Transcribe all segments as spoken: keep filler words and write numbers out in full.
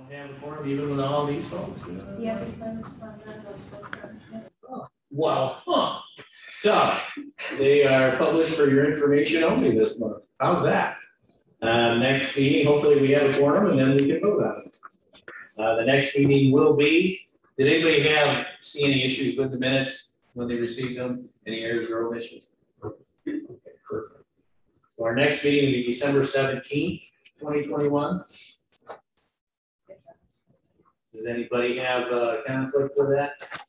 don't have a quorum even with all these folks. You know? Yeah, because um, none of those folks are on committee. Oh, well, huh. So they are published for your information only this month. How's that? Uh, next meeting, hopefully we have a quorum and then we can vote on it. Uh, the next meeting will be, did anybody have, see any issues with the minutes when they received them? Any errors or omissions? Okay, perfect. So our next meeting will be December seventeenth, twenty twenty-one. Does anybody have a conflict with that?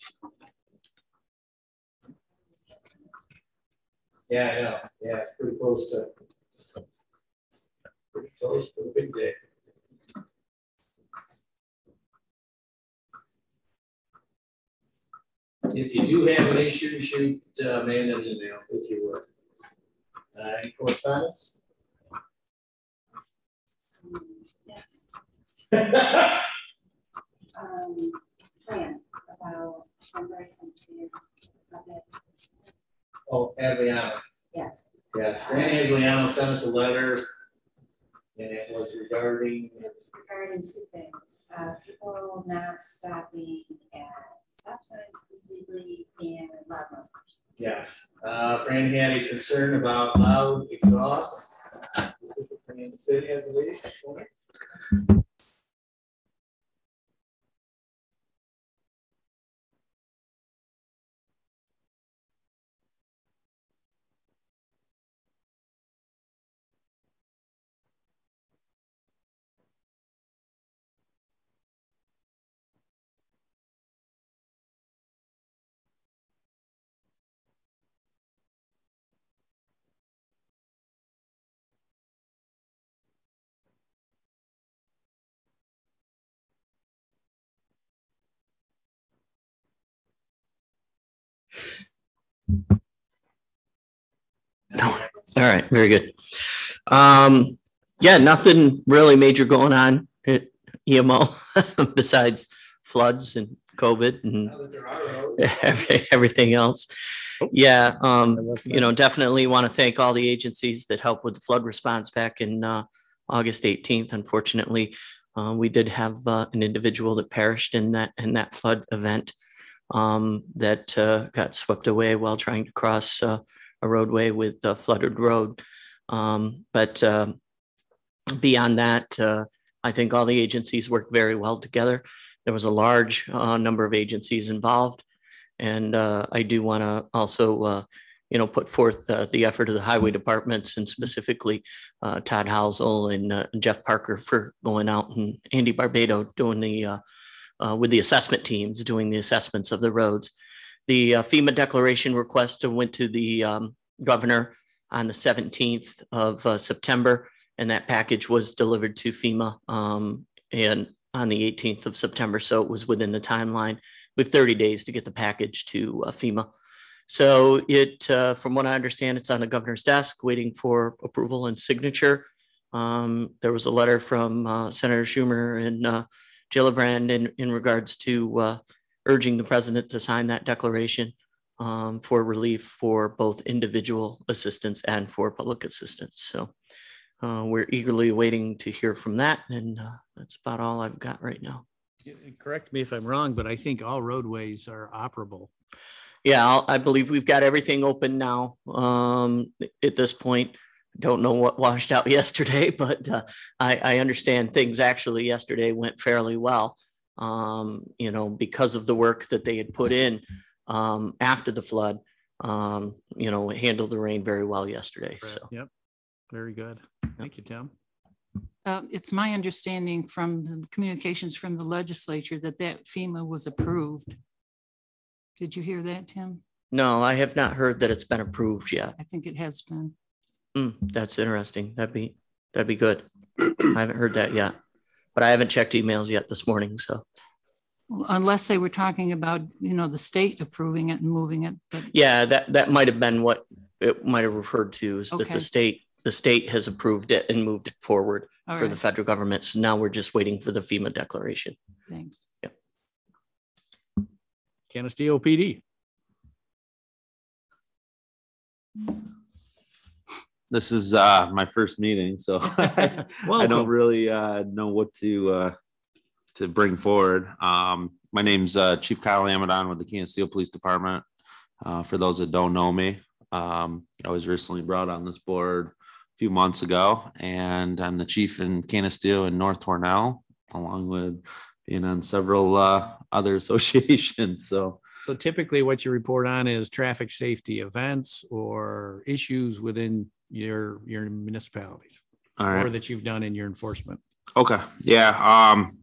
Yeah, I know. Yeah, it's pretty close to pretty close to the big day. If you do have an issue, shoot uh, Amanda an email if you would. Uh, any correspondence? Um, yes. um, plan about fundraising to public. Oh, Adriana. Yes. Yes, Fran Adriana sent us a letter, and it was regarding. It's regarding two things: uh, people not stopping at stop signs completely and loud numbers. Yes, uh, Fran had a concern about loud exhaust, specifically in the city, I believe. No. All right, very good. Um, yeah, nothing really major going on at E M O besides floods and COVID and every, everything else. Yeah, um, you know, definitely want to thank all the agencies that helped with the flood response back in uh, August eighteenth. Unfortunately, uh, we did have uh, an individual that perished in that in that flood event um, that uh, got swept away while trying to cross uh, a roadway with a flooded road. Um, but uh, beyond that, uh, I think all the agencies worked very well together. There was a large uh, number of agencies involved. And uh, I do want to also, uh, you know, put forth uh, the effort of the highway departments and specifically uh, Todd Housel and uh, Jeff Parker for going out, and Andy Barbado doing the, uh, uh, with the assessment teams, doing the assessments of the roads. The uh, FEMA declaration request went to the um, governor on the seventeenth of uh, September, and that package was delivered to FEMA um, and on the eighteenth of September. So it was within the timeline. We have thirty days to get the package to uh, FEMA. So it, uh, from what I understand, it's on the governor's desk waiting for approval and signature. Um, there was a letter from uh, Senator Schumer and uh, Gillibrand in, in regards to uh, urging the president to sign that declaration um, for relief for both individual assistance and for public assistance. So uh, we're eagerly waiting to hear from that. And uh, that's about all I've got right now. Correct me if I'm wrong, but I think all roadways are operable. Yeah, I'll, I believe we've got everything open now um, at this point. Don't know what washed out yesterday, but uh, I, I understand things actually yesterday went fairly well. Um, you know, because of the work that they had put in um, after the flood, um, you know, handled the rain very well yesterday. Right. So, yep, very good. Thank you, Tim. Uh, it's my understanding from the communications from the legislature that that FEMA was approved. Did you hear that, Tim? no, I have not heard that it's been approved yet. I think it has been. Mm, that's interesting. That'd be that'd be good. I haven't heard that yet, but I haven't checked emails yet this morning. So, Well, unless they were talking about, you know, the state approving it and moving it. But yeah, that that might have been what it might have referred to, is that Okay. the state the state has approved it and moved it forward all for right, the federal government. So now we're just waiting for the FEMA declaration. thanks. Canisteo P D. This is uh, my first meeting, so I Welcome. don't really uh, know what to uh, to bring forward. Um, my name's uh, Chief Kyle Amadon with the Canisteo Police Department. Uh, for those that don't know me, um, I was recently brought on this board a few months ago, and I'm the chief in Canisteo and North Hornell, along with being on several uh, other associations. So, So typically what you report on is traffic safety events or issues within your, your municipalities all right. or that you've done in your enforcement. Okay. Yeah. Um,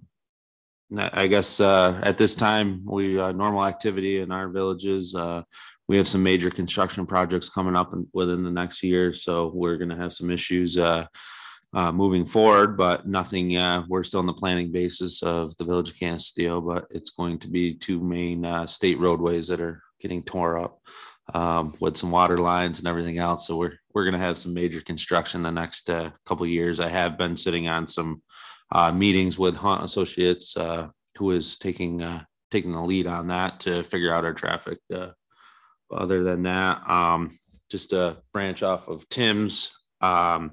I guess uh, at this time, we uh, normal activity in our villages. Uh, we have some major construction projects coming up in, within the next year, so we're going to have some issues uh, uh, moving forward. But nothing. Uh, we're still in the planning basis of the village of Canisteo, but it's going to be two main uh, state roadways that are getting tore up um, with some water lines and everything else. So we're we're going to have some major construction the next uh, couple of years. I have been sitting on some Uh, meetings with Hunt Associates, uh, who is taking uh, taking the lead on that to figure out our traffic. Uh, other than that, um, just a branch off of Tim's. Um,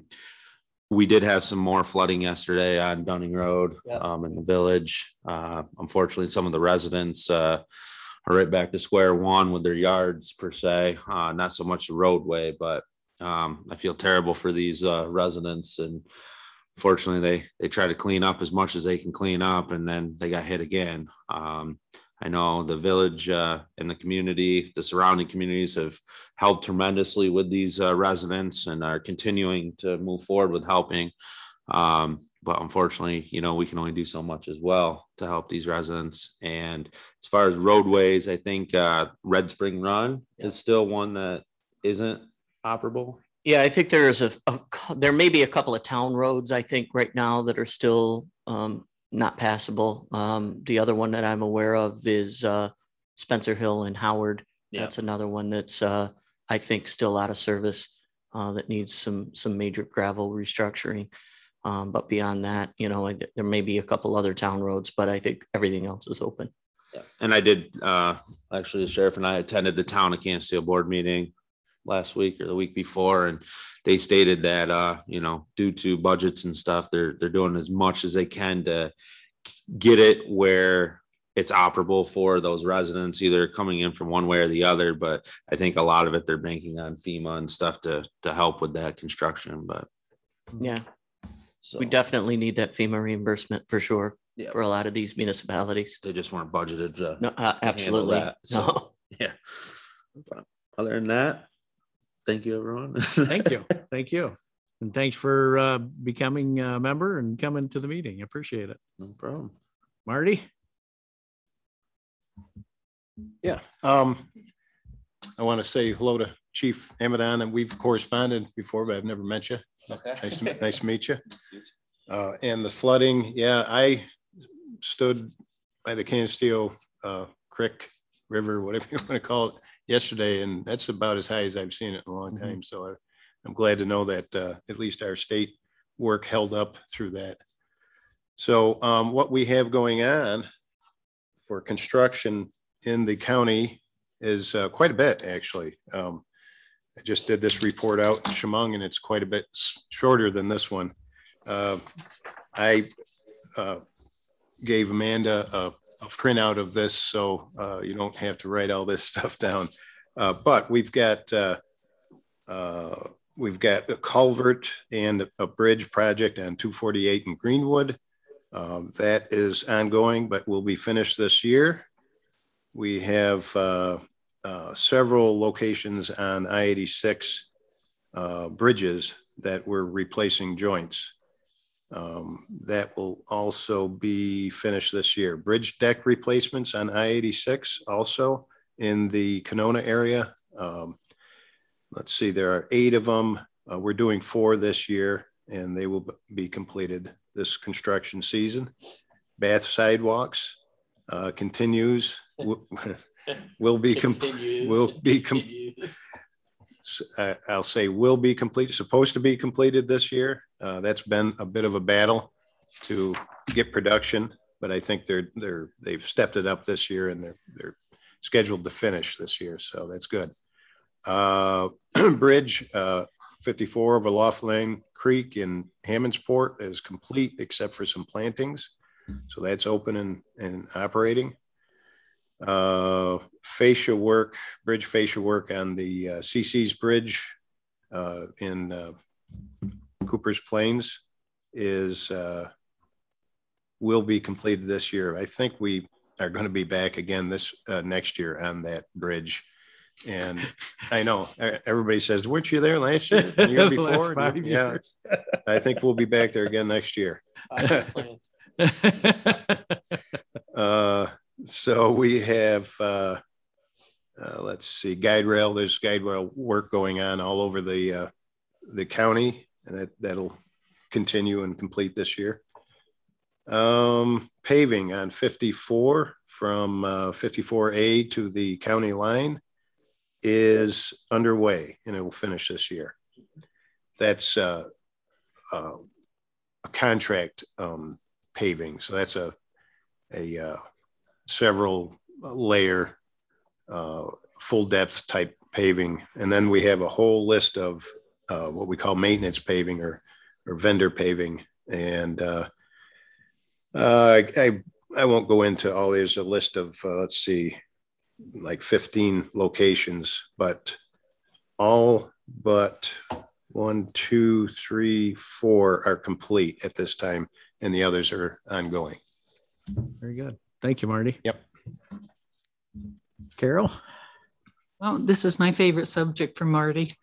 we did have some more flooding yesterday on Dunning Road Yep. um, in the village. Uh, unfortunately, some of the residents uh, are right back to square one with their yards per se. Uh, not so much the roadway, but um, I feel terrible for these uh, residents, and fortunately, they they try to clean up as much as they can clean up, and then they got hit again. Um, I know the village uh, and the community, the surrounding communities have helped tremendously with these uh, residents and are continuing to move forward with helping. Um, but unfortunately, you know, we can only do so much as well to help these residents. And as far as roadways, I think uh, Red Spring Run is still one that isn't operable. Yeah, I think there's a, a cou- there may be a couple of town roads, I think, right now that are still um, not passable. Um, the other one that I'm aware of is uh, Spencer Hill and Howard. Yeah. That's another one that's, uh, I think, still out of service uh, that needs some some major gravel restructuring. Um, but beyond that, you know, I, there may be a couple other town roads, but I think everything else is open. Yeah. And I did, uh, actually, the sheriff and I attended the town of Canisteo board meeting last week or the week before, and they stated that uh you know, due to budgets and stuff, they're they're doing as much as they can to get it where it's operable for those residents, either coming in from one way or the other. But I think a lot of it they're banking on FEMA and stuff to to help with that construction. But Yeah, so we definitely need that FEMA reimbursement for sure Yeah. for a lot of these municipalities. they just weren't budgeted to No, uh, absolutely. that, so. No. Yeah. Other than that, thank you, everyone. Thank you. Thank you. And thanks for uh, becoming a member and coming to the meeting. I appreciate it. No problem. Marty? Yeah, um, I want to say hello to Chief Amadon, and we've corresponded before, but I've never met you. Okay. Nice to, nice to meet you. Uh, and the flooding, yeah, I stood by the Canisteo uh, Creek River, whatever you want to call it, yesterday, and that's about as high as I've seen it in a long Mhm. time. So I, I'm glad to know that uh, at least our state work held up through that. So um, what we have going on for construction in the county is uh, quite a bit, actually. Um, I just did this report out in Chemung, and it's quite a bit s- shorter than this one. Uh, I uh, gave Amanda a, a printout of this, so uh, you don't have to write all this stuff down. Uh, but we've got uh, uh, we've got a culvert and a bridge project on two forty-eight in Greenwood. Um, that is ongoing, but will be finished this year. We have uh, uh, several locations on I eighty-six uh, bridges that we're replacing joints. Um, that will also be finished this year. Bridge deck replacements on I eighty-six also in the Kenona area. Um, let's see, there are eight of them. Uh, we're doing four this year, and they will be completed this construction season. Bath sidewalks uh, continues. Will be complete. Will be com- I- I'll say will be complete. Supposed to be completed this year. Uh, that's been a bit of a battle to get production, but I think they're they're they've stepped it up this year, and they're they're scheduled to finish this year, so that's good. Uh, bridge uh, fifty-four over Laughlin Creek in Hammondsport is complete except for some plantings. So that's open and, and operating. Uh, fascia work, bridge fascia work on the uh, C C's Bridge uh, in uh, Cooper's Plains is uh, will be completed this year. I think we are going to be back again this uh, next year on that bridge. And I know everybody says, weren't you there last year, the year before? Yeah, I think we'll be back there again next year. uh, so we have, uh, uh, let's see, guide rail. There's guide rail work going on all over the uh, the county, and that that'll continue and complete this year. Um, paving on fifty-four from uh, fifty-four A to the county line is underway, and it will finish this year. That's uh, uh, a contract um, paving, so that's a a uh, several layer, uh, full depth type paving, and then we have a whole list of uh, what we call maintenance paving or or vendor paving, and uh, uh, I I won't go into all. There's a list of uh, let's see, like fifteen locations, but all but one, two, three, four are complete at this time, and the others are ongoing. Very good. Thank you, Marty. Yep. Carol? Well, this is my favorite subject for Marty.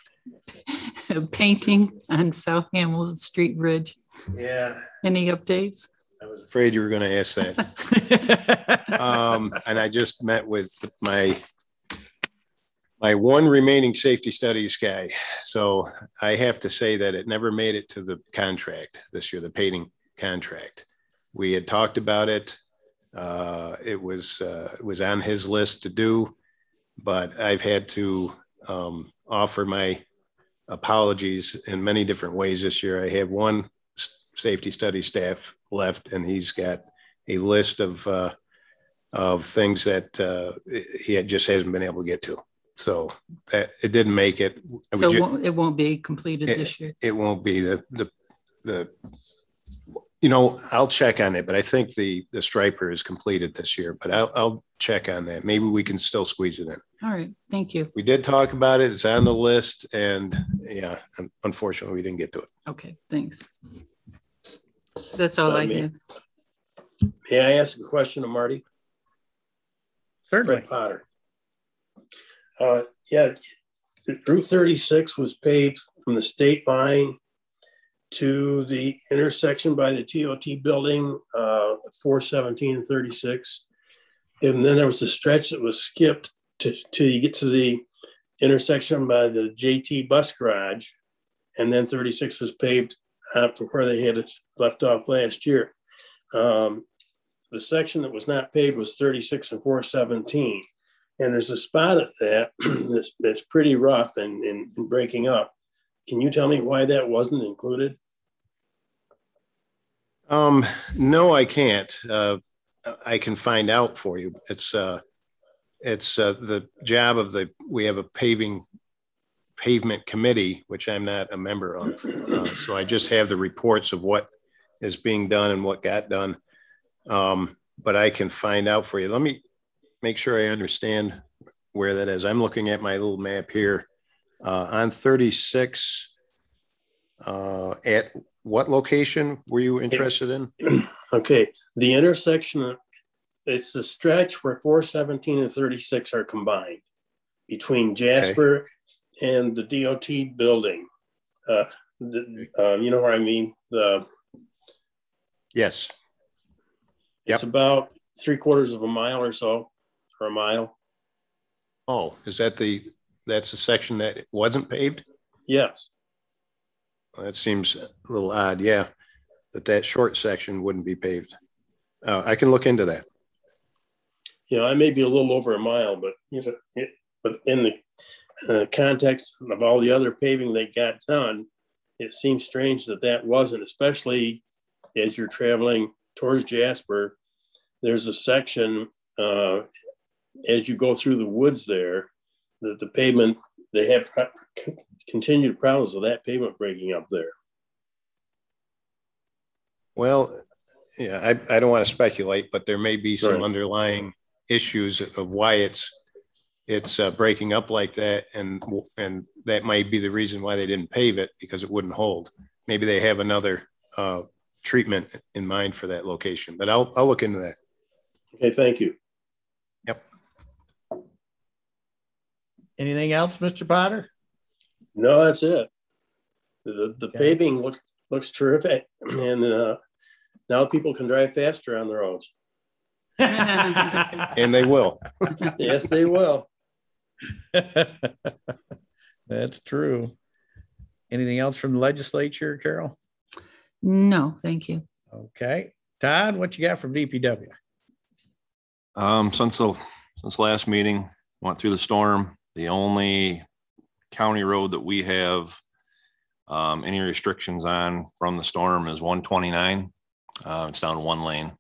Painting on South Hamilton Street Bridge. Yeah. Any updates? I was afraid you were going to ask that. um, and I just met with my my one remaining safety studies guy. So I have to say that it never made it to the contract this year, the painting contract. We had talked about it. Uh, it was uh, it was on his list to do, but I've had to um, offer my apologies in many different ways this year. I have one safety study staff left, and he's got a list of uh, of things that uh, he had just hasn't been able to get to. So that it didn't make it. it So ju- it won't, it won't be completed it, this year. It won't be the the the. You know, I'll check on it, but I think the the striper is completed this year. But I'll I'll check on that. Maybe we can still squeeze it in. All right, thank you. We did talk about it. It's on the list, and yeah, unfortunately, we didn't get to it. Okay, thanks. That's all Uh, I me- have. May I ask a question of Marty? Certainly. Fred Potter. Uh, yeah, Route thirty-six was paved from the state line to the intersection by the T O T building, uh, four seventeen and thirty-six. And then there was a stretch that was skipped to, till you get to the intersection by the J T bus garage. And then thirty-six was paved up to where they had it left off last year. Um, the section that was not paved was thirty-six and four seventeen. And there's a spot at that that's, that's pretty rough and, and, and breaking up. Can you tell me why that wasn't included? Um, no, I can't. Uh, I can find out for you. It's uh, it's uh, the job of the. We have a paving pavement committee, which I'm not a member of. Uh, so I just have the reports of what is being done and what got done. Um, but I can find out for you. Let me make sure I understand where that is. I'm looking at my little map here. Uh, on thirty-six, uh, at what location were you interested in? Okay, the intersection, it's the stretch where four seventeen and thirty-six are combined between Jasper and the D O T building. Uh, the, uh, you know where I mean? The Yes. It's Yep. about three quarters of a mile or so, or a mile. Oh, is that the, that's the section that wasn't paved? Yes. Well, that seems a little odd, yeah, that that short section wouldn't be paved. Uh, I can look into that. You know, I may be a little over a mile, but you know, it, but in the uh, context of all the other paving that got done, it seems strange that that wasn't, especially as you're traveling towards Jasper. There's a section uh, as you go through the woods there that the pavement, they have continued problems with that pavement breaking up there. Well, yeah, I, I don't want to speculate, but there may be some Right. underlying issues of why it's, it's uh, breaking up like that. And, and that might be the reason why they didn't pave it, because it wouldn't hold. Maybe they have another uh, treatment in mind for that location, but I'll, I'll look into that. Okay, thank you. Yep. Anything else, Mister Potter? No, that's it. The, the Okay. paving looks, looks terrific. And uh, now people can drive faster on the roads. And they will. Yes, they will. That's true. Anything else from the legislature, Carol? No, thank you. Okay. Todd, what you got from D P W? Um, since the, since last meeting, went through the storm, the only county road that we have um, any restrictions on from the storm is one twenty-nine. Uh, it's down one lane.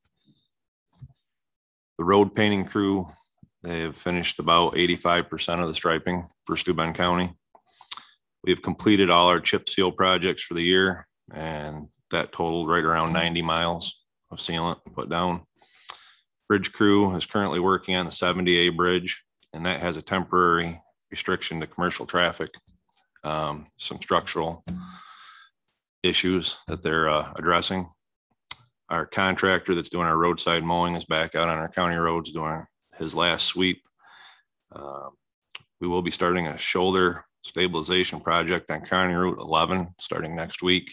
The road painting crew, they have finished about eighty-five percent of the striping for Steuben County. We have completed all our chip seal projects for the year, and that totaled right around ninety miles of sealant put down. Bridge crew is currently working on the seventy A bridge, and that has a temporary restriction to commercial traffic. Um, some structural issues that they're uh, addressing. Our contractor that's doing our roadside mowing is back out on our county roads doing his last sweep. Uh, we will be starting a shoulder stabilization project on County Route eleven starting next week.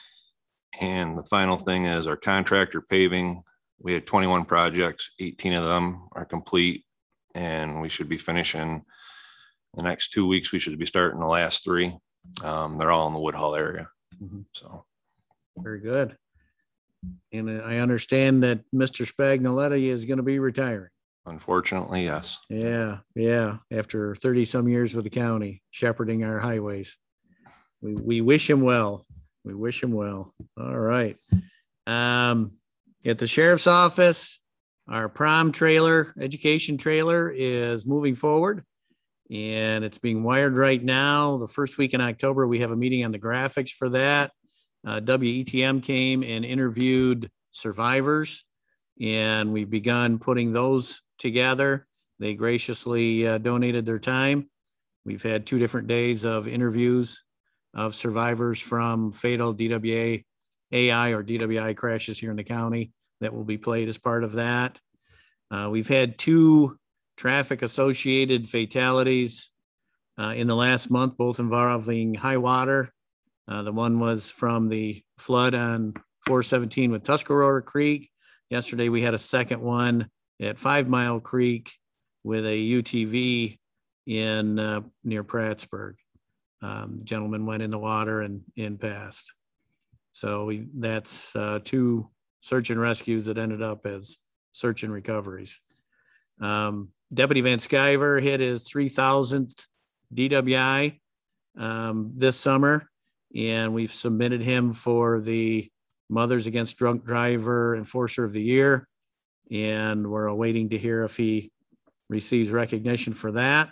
And the final thing is our contractor paving. We had twenty-one projects, eighteen of them are complete, and we should be finishing the next two weeks. We should be starting the last three. Um, they're all in the Woodhull area. Mhm. So Very good. And I understand that Mister Spagnoletti is going to be retiring. unfortunately, yes. Yeah, yeah. After thirty some years with the county, shepherding our highways. We, we wish him well. We wish him well. All right. Um, at the sheriff's office, our prom trailer, education trailer is moving forward. And it's being wired right now. The first week in October, we have a meeting on the graphics for that. Uh, W E T M came and interviewed survivors, and we've begun putting those together. They graciously uh, donated their time. We've had two different days of interviews of survivors from fatal D W A A I or D W I crashes here in the county that will be played as part of that. Uh, we've had two traffic associated fatalities uh, in the last month, both involving high water. Uh, the one was from the flood on four seventeen with Tuscarora Creek. Yesterday, we had a second one at Five Mile Creek with a U T V in uh, near Prattsburg. Um, gentleman went in the water and in passed. So we, that's uh, two search and rescues that ended up as search and recoveries. Um, Deputy Van Sciver hit his three thousandth D W I um, this summer, and we've submitted him for the Mothers Against Drunk Driver Enforcer of the Year, and we're awaiting to hear if he receives recognition for that.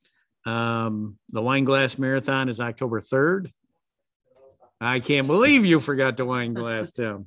Um, the Wine Glass Marathon is October third. I can't believe you forgot the wine glass, Tim.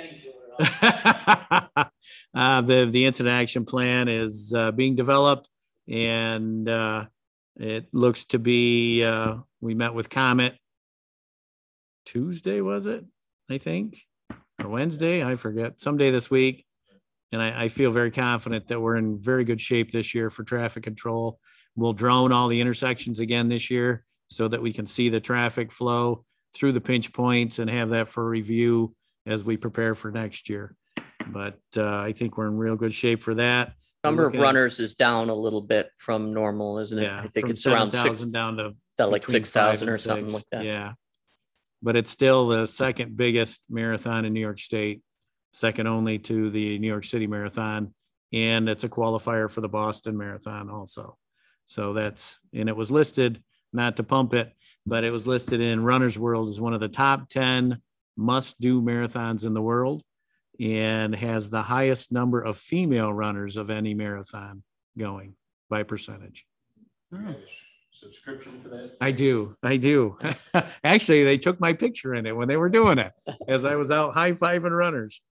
uh, the, the incident action plan is uh, being developed, and uh, it looks to be, uh, we met with Comet Tuesday, was it? I think, or Wednesday, I forget, someday this week. And I, I feel very confident that we're in very good shape this year for traffic control. We'll drone all the intersections again this year so that we can see the traffic flow through the pinch points and have that for review as we prepare for next year. But uh, I think we're in real good shape for that. Number of looking at- runners is down a little bit from normal, isn't it? Yeah, I think from it's around six, 7,000 down to like between six thousand five or and something six. like that. Yeah. But it's still the second biggest marathon in New York State, second only to the New York City Marathon. And it's a qualifier for the Boston Marathon also. So that's, and it was listed, not to pump it, but it was listed in Runner's World as one of the top ten must-do marathons in the world, and has the highest number of female runners of any marathon going by percentage. Oh. Subscription to that? I do. I do. Actually, they took my picture in it when they were doing it as I was out high-fiving runners.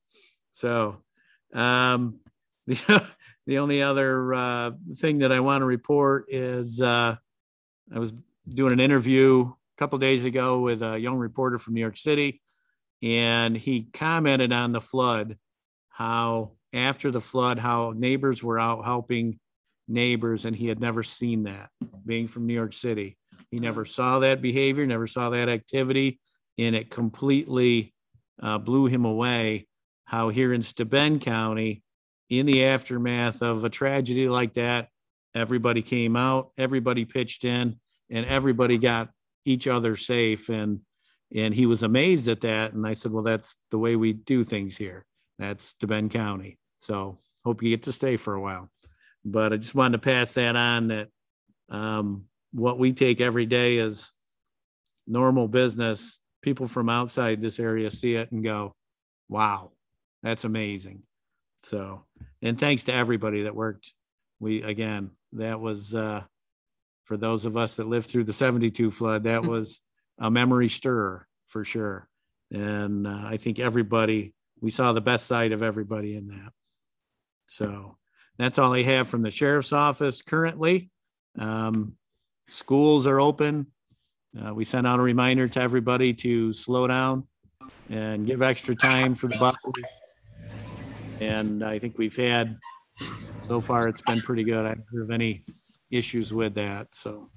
So um, the, the only other uh, thing that I want to report is uh, I was doing an interview a couple days ago with a young reporter from New York City, and he commented on the flood, how after the flood, how neighbors were out helping neighbors, and he had never seen that, being from New York City. He never saw that behavior, never saw that activity, and it completely uh, blew him away how here in Steuben County, in the aftermath of a tragedy like that, everybody came out, everybody pitched in, and everybody got each other safe. And, and he was amazed at that. And I said, well, that's the way we do things here. That's Steuben County. So hope you get to stay for a while. But I just wanted to pass that on, that um, what we take every day is normal business. People from outside this area see it and go, wow, that's amazing. So, and thanks to everybody that worked. We, again, that was, uh, for those of us that lived through the seventy-two flood, that was a memory stirrer for sure. And uh, I think everybody, we saw the best side of everybody in that. So that's all I have from the sheriff's office currently. Um, schools are open. Uh, we sent out a reminder to everybody to slow down and give extra time for the buses. And I think we've had, so far, it's been pretty good. I don't have any issues with that. So,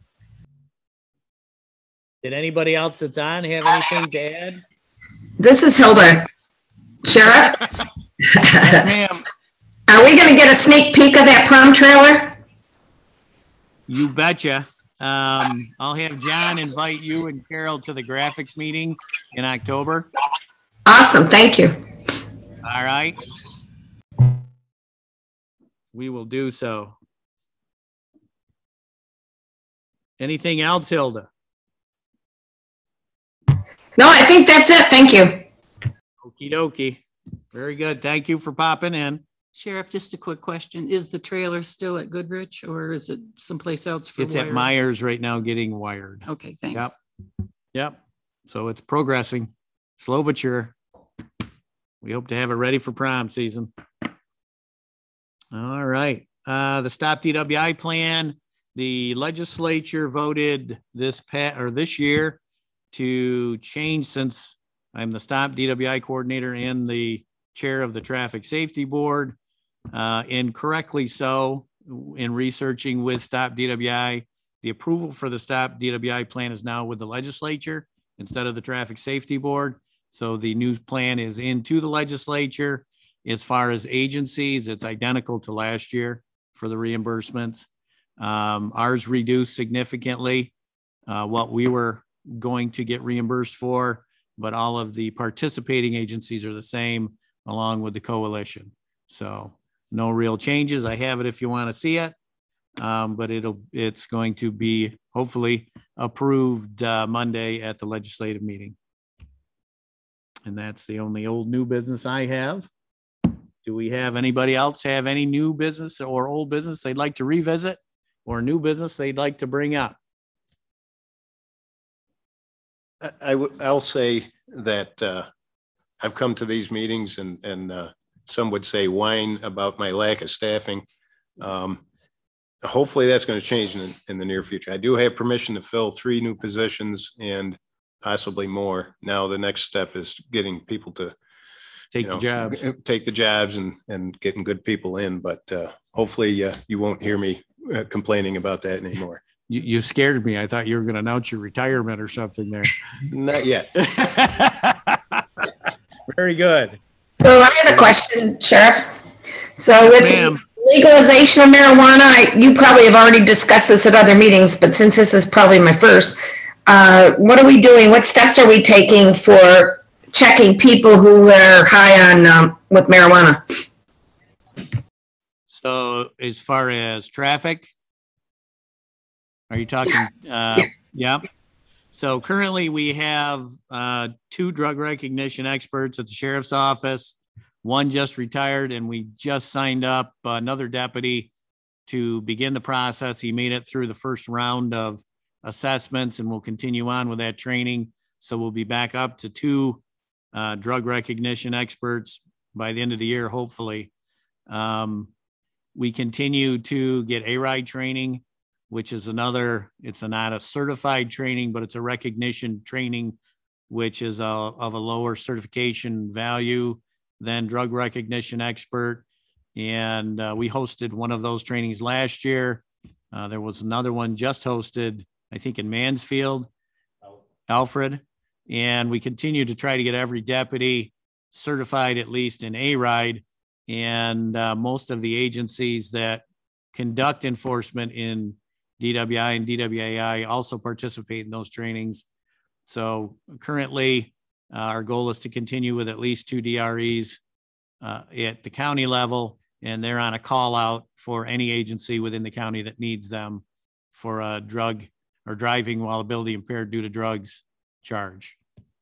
did anybody else that's on have anything to add? This is Hilda. Sheriff? Yes, ma'am. Are we going to get a sneak peek of that prom trailer? You betcha. Um, I'll have John invite you and Carol to the graphics meeting in October. Awesome. Thank you. All right. We will do so. Anything else, Hilda? No, I think that's it. Thank you. Okie dokie. Very good. Thank you for popping in. Sheriff, just a quick question. Is the trailer still at Goodrich or is it someplace else for It's at wiring? Myers right now getting wired. Okay, thanks. Yep. Yep. So it's progressing, slow but sure. We hope to have it ready for prom season. All right. Uh, the Stop D W I plan, the legislature voted this pat or this year to change, since I'm the Stop D W I coordinator and the chair of the Traffic Safety Board, uh, incorrectly so, in researching with Stop D W I, the approval for the Stop D W I plan is now with the legislature instead of the Traffic Safety Board. So the new plan is into the legislature. As far as agencies, it's identical to last year for the reimbursements. Um, ours reduced significantly uh, what we were going to get reimbursed for, but all of the participating agencies are the same along with the coalition. So no real changes. I have it if you want to see it, um, but it'll it's going to be hopefully approved uh, Monday at the legislative meeting. And that's the only old new business I have. Do we have anybody else have any new business or old business they'd like to revisit, or new business they'd like to bring up? I, I w- I'll say that uh, I've come to these meetings and, and uh, some would say whine about my lack of staffing. Um, hopefully that's going to change in, in the near future. I do have permission to fill three new positions and possibly more. Now the next step is getting people to Take you know, the jobs. take the jobs and, and getting good people in. But uh, hopefully uh, you won't hear me uh, complaining about that anymore. You, you scared me. I thought you were going to announce your retirement or something there. Not yet. Very good. So I have a question, Sheriff. So Yes, with ma'am. the legalization of marijuana, I, you probably have already discussed this at other meetings, but since this is probably my first, uh, what are we doing? What steps are we taking for checking people who are high on um, with marijuana? So as far as traffic, are you talking? Uh, yeah. So currently we have uh, two drug recognition experts at the sheriff's office. One just retired, and we just signed up another deputy to begin the process. He made it through the first round of assessments, and we'll continue on with that training. So we'll be back up to two uh, drug recognition experts by the end of the year, hopefully. Um, we continue to get A RIDE training, which is another, it's a, not a certified training, but it's a recognition training, which is a, of a lower certification value than drug recognition expert. And uh, we hosted one of those trainings last year. Uh, there was another one just hosted, I think in Mansfield, Alfred. And we continue to try to get every deputy certified at least in A RIDE. And uh, most of the agencies that conduct enforcement in D W I and D W A I also participate in those trainings. So currently, uh, our goal is to continue with at least two D R Es uh, at the county level, and they're on a call out for any agency within the county that needs them for a drug or driving while ability impaired due to drugs charge.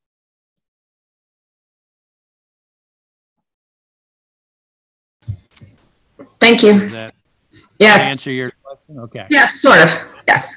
Thank you. Does that Yes. answer your question? Okay. Yes, sort of. Yes.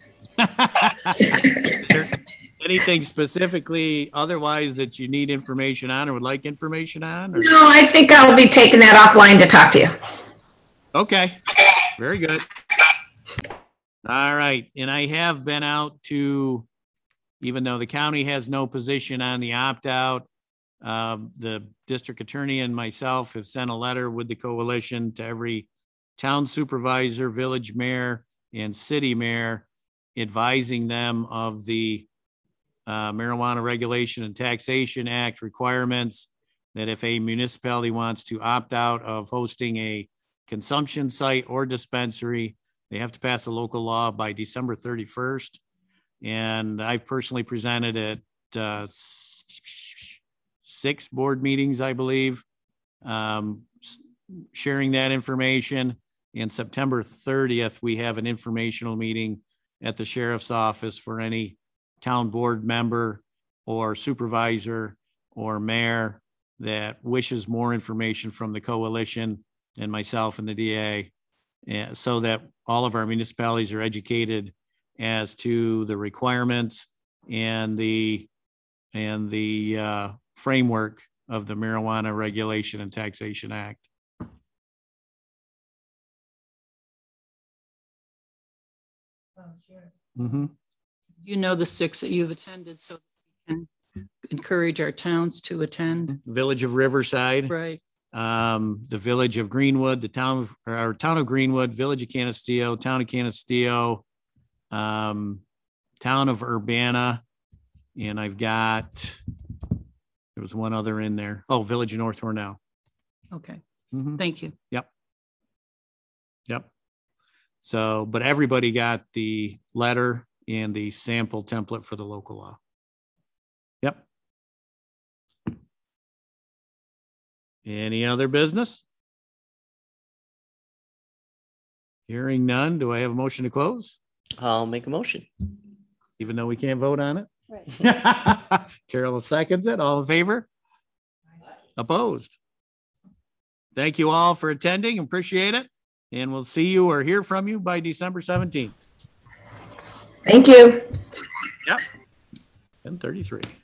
Is there anything specifically otherwise that you need information on or would like information on? Or? No, I think I'll be taking that offline to talk to you. Okay, very good. All right, and I have been out to, even though the county has no position on the opt-out, um, the district attorney and myself have sent a letter with the coalition to every town supervisor, village mayor, and city mayor, advising them of the uh, Marijuana Regulation and Taxation Act requirements, that if a municipality wants to opt out of hosting a consumption site or dispensary, they have to pass a local law by December thirty-first. And I've personally presented at uh, six board meetings, I believe, um, sharing that information. And September thirtieth, we have an informational meeting at the sheriff's office for any town board member or supervisor or mayor that wishes more information from the coalition and myself and the D A, and so that all of our municipalities are educated as to the requirements and the and the uh, framework of the Marijuana Regulation and Taxation Act. Mm-hmm. You know the six that you've attended, so we can encourage our towns to attend. Village of Riverside, Right. um, the Village of Greenwood, the town of, or town of Greenwood, Village of Canisteo, town of Canisteo, um, town of Urbana, and I've got, there was one other in there. Oh, Village of North Hornell. Okay. Mhm. Thank you. Yep. Yep. So, but everybody got the letter and the sample template for the local law. Yep. Any other business? Hearing none, do I have a motion to close? I'll make a motion. Even though we can't vote on it? Right. Carol seconds it. All in favor? Opposed? Thank you all for attending. Appreciate it. And we'll see you or hear from you by December seventeenth. Thank you. Yep. ten thirty-three.